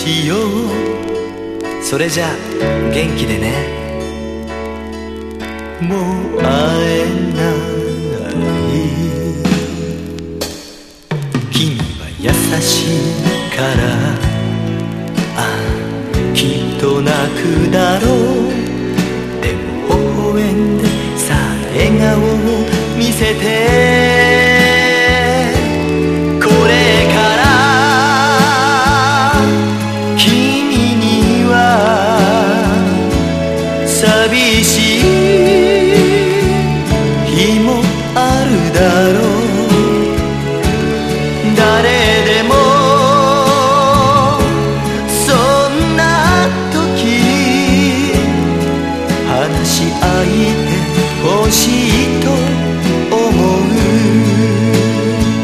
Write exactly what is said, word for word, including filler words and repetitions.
しよう。それじゃ元気でね。もう会えない君は優しいからああきっと泣くだろう。でも微笑んでさあ笑顔を見せて